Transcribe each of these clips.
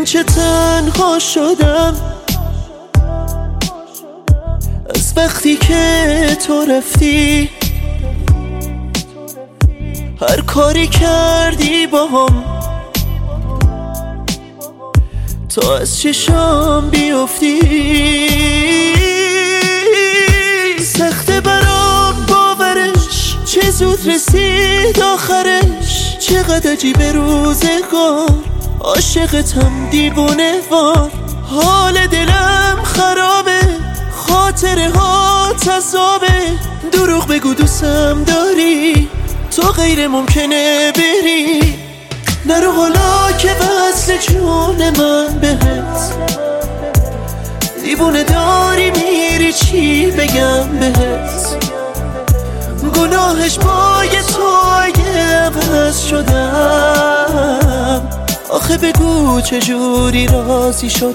چه تنها شدم از وقتی که تو رفتی. هر کاری کردی با هم تا از چشام بیفتی. سخته برام باورش چه زود رسید آخرش. چقدر عجیبه روزگار عاشقتم دیوونه وار. حال دلم خرابه خاطره ها تضابه. دروغ بگو دوستم داری تو غیر ممکنه بری. نرو حالا که وصل جون من بهت. دیوونه داری میری چی بگم بهت. گناهش پای تو اگه عوض شدم. آخه بگو چجوری راضی شد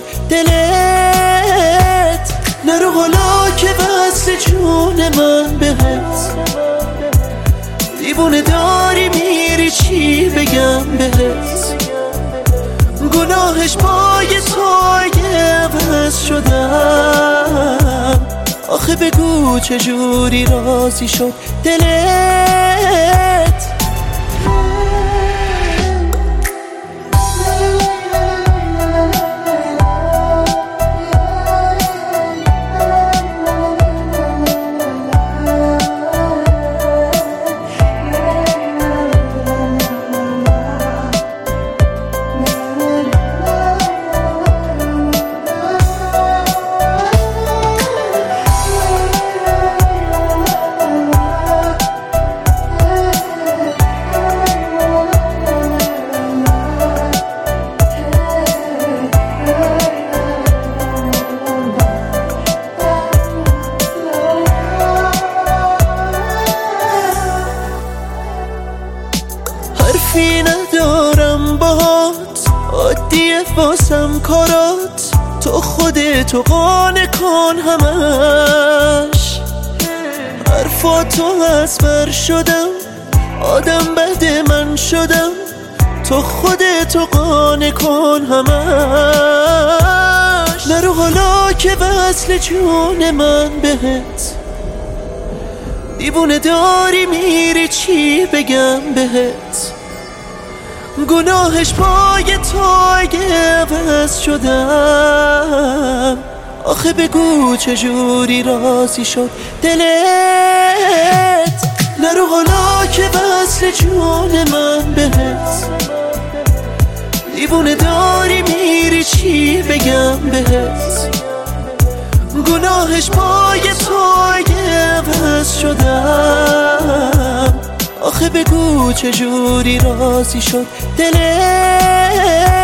دلت. نرو حالا که وصل جون من بهت. دیوونه داری میری چی بگم بهت. گناهش پای تو اگه عوض شدم. آخه بگو چجوری راضی شد دلت. حرفی ندارم باهات عادیه واسم کارات. تو خودتو قانع کن همش. حرفاتو از بر شدم آدم بد من شدم. تو خودتو قانع کن همش. نرو حالا که وصل جون من بهت. دیوونه داری میری چی بگم بهت. گناهش پای تو اگه عوض شدم. آخه بگو چجوری راضی شد دلت. نرو حالا که وصل جون من بهت. دیوونه داری میری چی بگم بهت. گناهش پای تو اگه عوض شدم. آخه بگو چجوری راضی شد دلت.